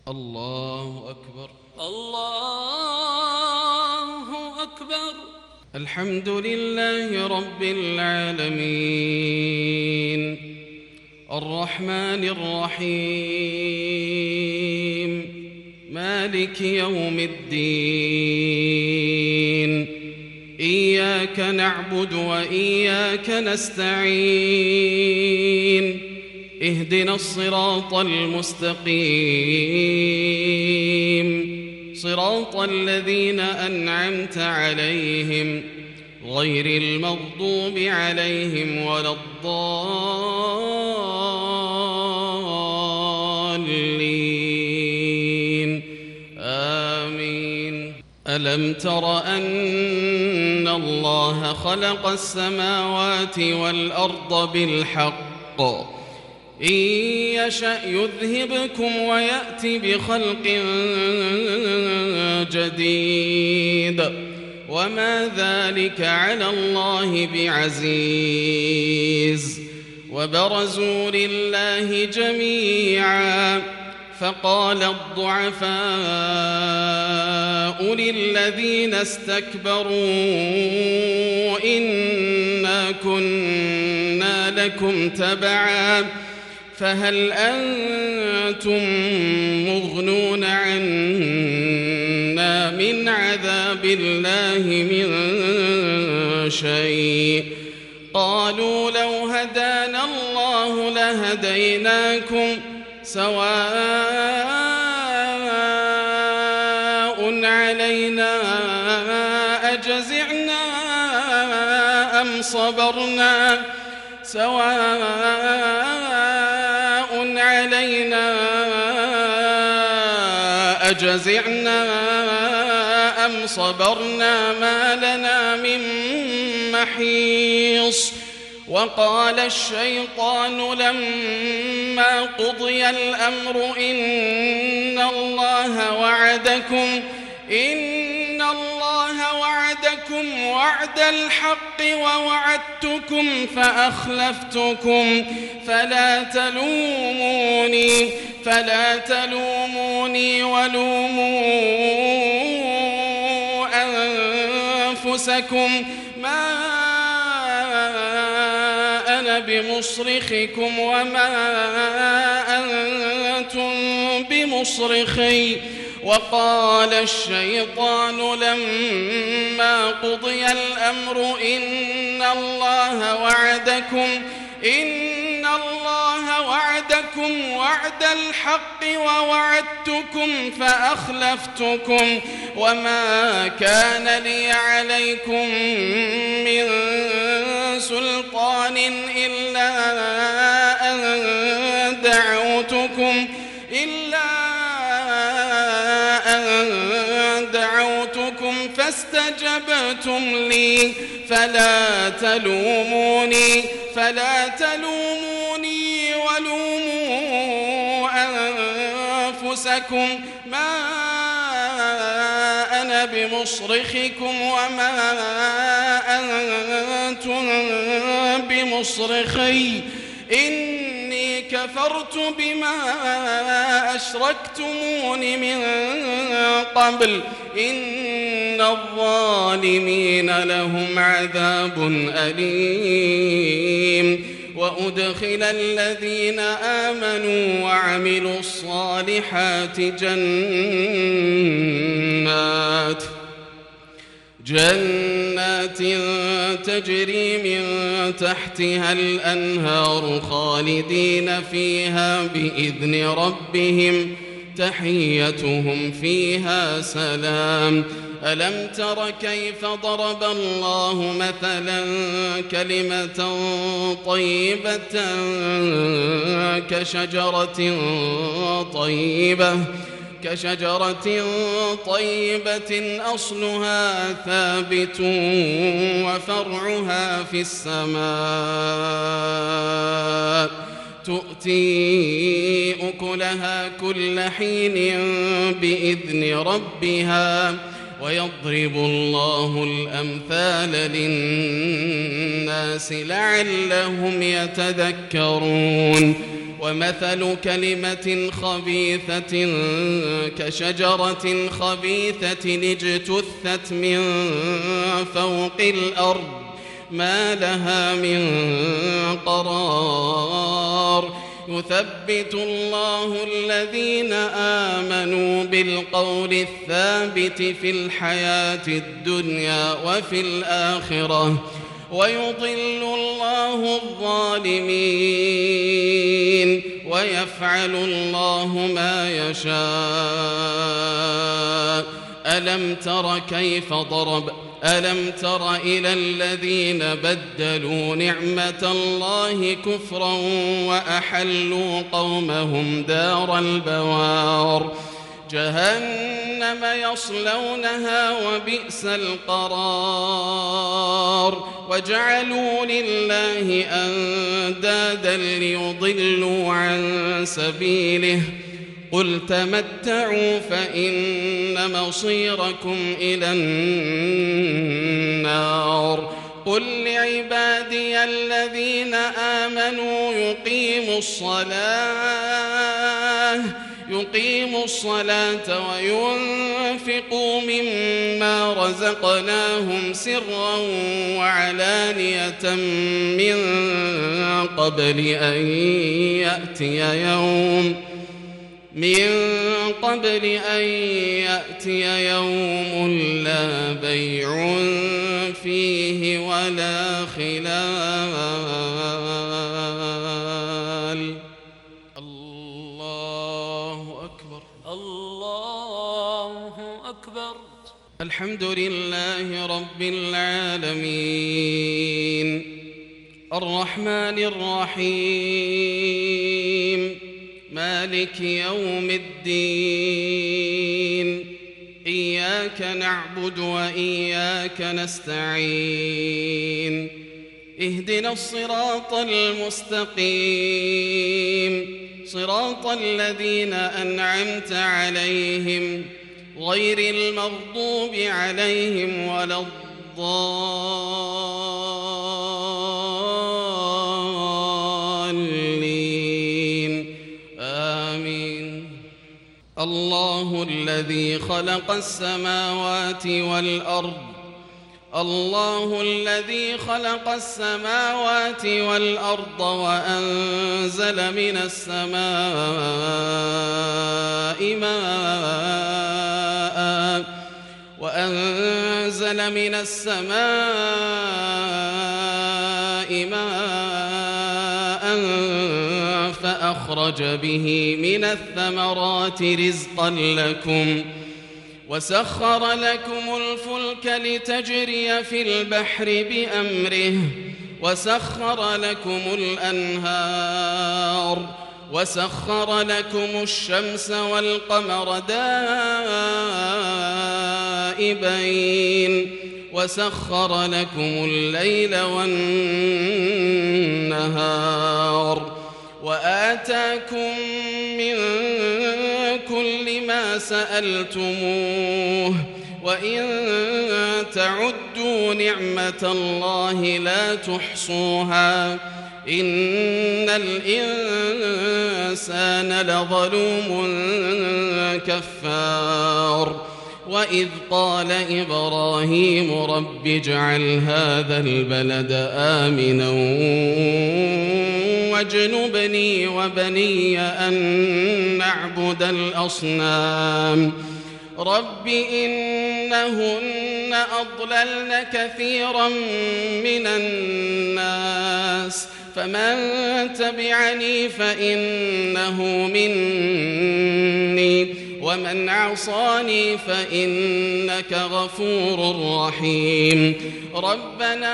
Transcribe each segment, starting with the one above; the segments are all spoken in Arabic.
الله أكبر الله أكبر. الحمد لله رب العالمين الرحمن الرحيم مالك يوم الدين إياك نعبد وإياك نستعين اهدنا الصراط المستقيم صراط الذين أنعمت عليهم غير المغضوب عليهم ولا الضالين آمين. ألم تر أن الله خلق السماوات والأرض بالحق إن يشأ يذهبكم ويأتي بخلق جديد وما ذلك على الله بعزيز. وبرزوا لله جميعا فقال الضعفاء للذين استكبروا إنا كنا لكم تبعا فهل أنتم مغنون عنا من عذاب الله من شيء قالوا لو هدانا الله لهديناكم سواء علينا أجزعنا أم صبرنا أجزعنا أم صبرنا ما لنا من محيص. وقال الشيطان لما قضي الأمر إن الله وعدكم وعد الحق ووعدتكم فأخلفتكم فلا تلوموني ولوموا أنفسكم ما أنا بمصرخكم وما أنتم بمصرخي. وقال الشيطان لما قضي الأمر إن الله وعدكم وعد الحق ووعدتكم فأخلفتكم وما كان لي عليكم من سلطان إلا أن دعوتكم فاستجبتم لي فلا تلوموني ولوموا أنفسكم ما أنا بمصرخكم وما أنتم بمصرخي إني كفرت بما أشركتمون من قبل إن الظالمين لهم عذاب أليم. وأدخل الذين آمنوا وعملوا الصالحات جنات تجري من تحتها الأنهار خالدين فيها بإذن ربهم تحيتهم فيها سلام. ألم تر كيف ضرب الله مثلا كلمة طيبة كشجرة طيبة أصلها ثابت وفرعها في السماء تؤتي أكلها كل حين بإذن ربها ويضرب الله الأمثال للناس لعلهم يتذكرون. ومثل كلمة خبيثة كشجرة خبيثة اجتثت من فوق الأرض ما لها من قرار يثبت الله الذين آمنوا بالقول الثابت في الحياة الدنيا وفي الآخرة ويضل الله الظالمين ويفعل الله ما يشاء. ألم تر إلى الذين بدلوا نعمة الله كفرا وأحلوا قومهم دار البوار جهنم يصلونها وبئس القرار وجعلوا لله أندادا ليضلوا عن سبيله قل تمتعوا فإن مصيركم إلى النار قل لعبادي الذين آمنوا يقيموا الصلاة وينفقوا مما رزقناهم سرا وعلانية من قبل أن يأتي يوم لا بيع فيه ولا خلال. الله أكبر الله أكبر. الحمد لله رب العالمين الرحمن الرحيم مالك يوم الدين إياك نعبد وإياك نستعين اهدنا الصراط المستقيم صراط الذين أنعمت عليهم غير المغضوب عليهم ولا الضالين آمين. الله الذي خلق السماوات والأرض وأنزل من السماء ماء فأخرج به من الثمرات رزقا لكم وسخر لكم الفلك لتجري في البحر بأمره وسخر لكم الأنهار وسخر لكم الشمس والقمر دائبين وسخر لكم الليل والنهار وآتاكم من كل ما سألتموه وإن تعدوا نعمة الله لا تحصوها إن الإنسان لظلوم كفار. وإذ قال إبراهيم رب اجعل هذا البلد آمنا واجنبني وبني أن نعبد الأصنام رب إنهن أضللن كثيرا من الناس فمن تبعني فإنه مني ومن عصاني فإنك غفور رحيم. ربنا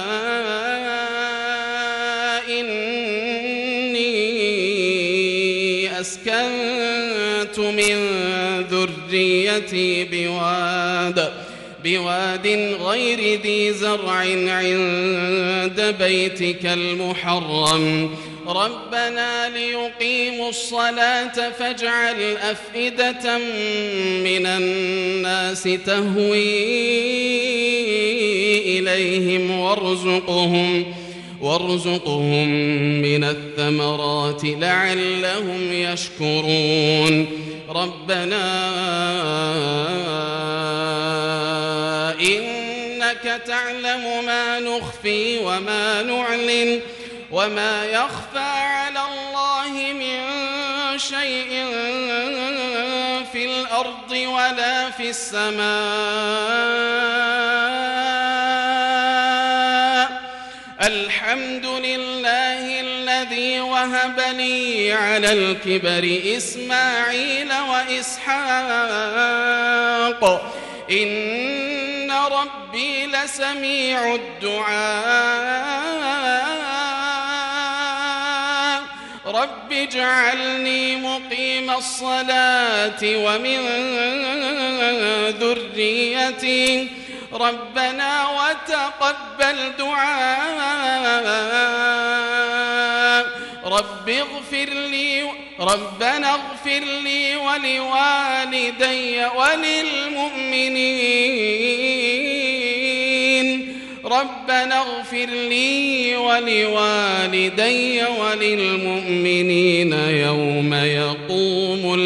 إني أسكنت من ذريتي بواد غير ذي زرع عند بيتك المحرم ربنا ليقيموا الصلاة فاجعل أفئدة من الناس تهوي إليهم وارزقهم من الثمرات لعلهم يشكرون ربنا إنك تعلم ما نخفي وما نعلن وما يخفى على الله من شيء في الأرض ولا في السماء الحمد لله الذي وهب لي على الكبر إسماعيل وإسحاق إن ربي لسميع الدعاء رب اجعلني مقيم الصلاة ومن ذريتي ربنا وتقبل دعاء ربنا اغفر لي ولوالدي وللمؤمنين ربنا اغفر لي ولوالدي وللمؤمنين يوم يقوم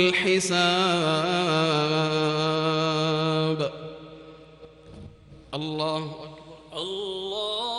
الحساب الله أكبر الله